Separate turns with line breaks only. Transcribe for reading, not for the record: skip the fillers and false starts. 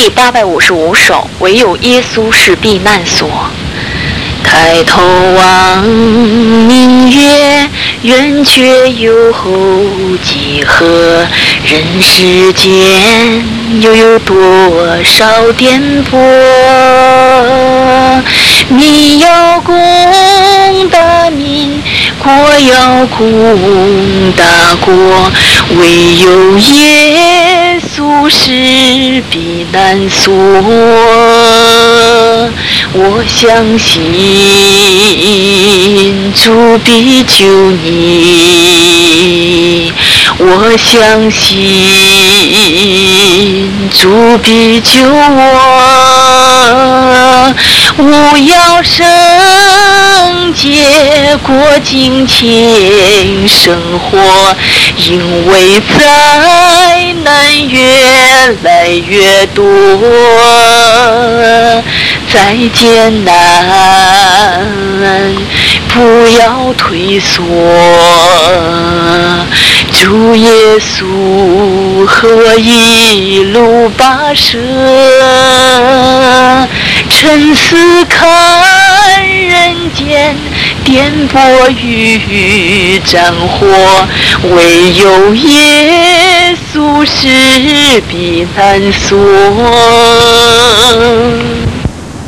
第855首，唯有耶稣是避难所。抬头望明月，圆缺有后几何？人世间又有多少颠簸？民要攻大民，国要攻大国，唯有耶稣是避难所。我相信主必救你，我相信主必救我。勿要圣洁过金钱生活，因为灾难越来越多，再艰难不要退缩，主耶稣和一路跋涉，沉思看人间颠簸与战火，唯有耶稣是避难所。